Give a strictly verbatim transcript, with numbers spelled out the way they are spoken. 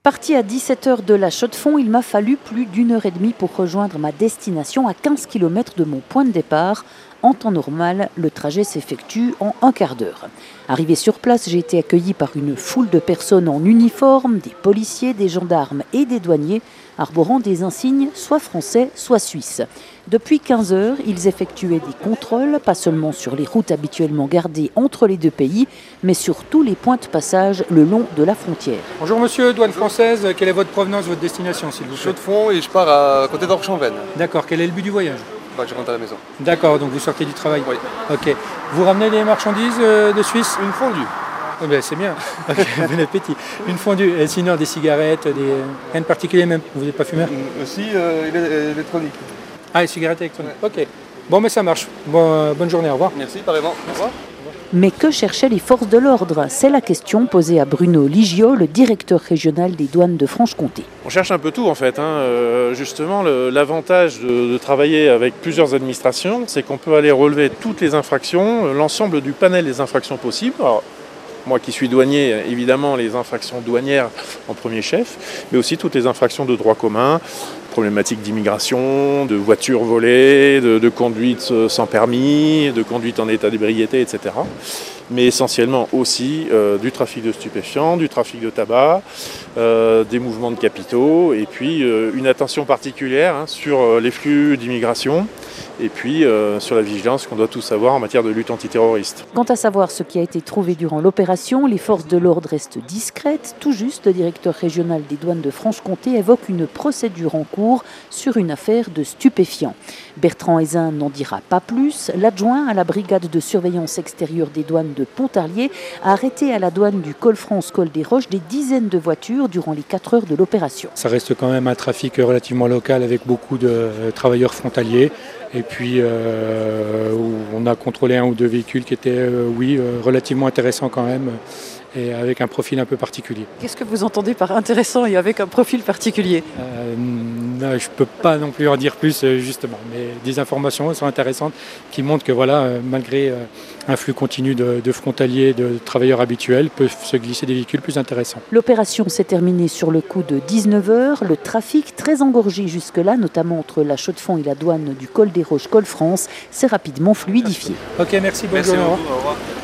Parti à dix-sept heures de la Chaux-de-Fonds, il m'a fallu plus d'une heure et demie pour rejoindre ma destination à quinze kilomètres de mon point de départ. En temps normal, le trajet s'effectue en un quart d'heure. Arrivé sur place, j'ai été accueilli par une foule de personnes en uniforme, des policiers, des gendarmes et des douaniers, arborant des insignes soit français, soit suisses. Depuis quinze heures, ils effectuaient des contrôles, pas seulement sur les routes habituellement gardées entre les deux pays, mais sur tous les points de passage le long de la frontière. Bonjour monsieur, douane française, quelle est votre provenance, votre destination s'il vous plaît? Chaux-de-Fonds et je pars à côté d'Orchamps-Vennes. D'accord, quel est le but du voyage? Bah, je rentre à la maison. D'accord, donc vous sortez du travail? Oui. Ok. Vous ramenez des marchandises euh, de Suisse? Une fondue. Oh ben, c'est bien, okay. Bon appétit. Une fondue, et sinon des cigarettes, des... rien de particulier même, vous n'êtes pas fumeur? Mmh, aussi euh, électronique. Ah, les cigarettes électroniques, ok. Bon, mais ça marche. Bon, bonne journée, au revoir. Merci, pareillement. Au revoir. Mais que cherchaient les forces de l'ordre? C'est la question posée à Bruno Ligiot, le directeur régional des douanes de Franche-Comté. On cherche un peu tout en fait. Hein. Euh, justement, le, l'avantage de, de travailler avec plusieurs administrations, c'est qu'on peut aller relever toutes les infractions, l'ensemble du panel des infractions possibles. Alors, moi qui suis douanier, évidemment les infractions douanières en premier chef, mais aussi toutes les infractions de droit commun, problématiques d'immigration, de voitures volées, de, de conduite sans permis, de conduite en état d'ébriété, et cetera. Mais essentiellement aussi euh, du trafic de stupéfiants, du trafic de tabac, euh, des mouvements de capitaux, et puis euh, une attention particulière hein, sur euh, les flux d'immigration, et puis euh, sur la vigilance qu'on doit tous avoir en matière de lutte antiterroriste. Quant à savoir ce qui a été trouvé durant l'opération, les forces de l'ordre restent discrètes. Tout juste, le directeur régional des douanes de Franche-Comté évoque une procédure en cours sur une affaire de stupéfiants. Bertrand Hézin n'en dira pas plus. L'adjoint à la brigade de surveillance extérieure des douanes de Pontarlier a arrêté à la douane du Col France-Col des Roches des dizaines de voitures durant les quatre heures de l'opération. Ça reste quand même un trafic relativement local avec beaucoup de travailleurs frontaliers. Et puis euh, on a contrôlé un ou deux véhicules qui étaient, euh, oui, euh, relativement intéressants quand même, et avec un profil un peu particulier. Qu'est-ce que vous entendez par intéressant et avec un profil particulier? euh, non, je ne peux pas non plus en dire plus justement, mais des informations sont intéressantes qui montrent que voilà, malgré un flux continu de, de frontaliers, de travailleurs habituels, peuvent se glisser des véhicules plus intéressants. L'opération s'est terminée sur le coup de dix-neuf heures. Le trafic, très engorgé jusque-là, notamment entre la Chaux-de-Fonds et la douane du Col des Roches, Col France, s'est rapidement fluidifié. Ok, merci, bonne Merci journée. beaucoup, au revoir.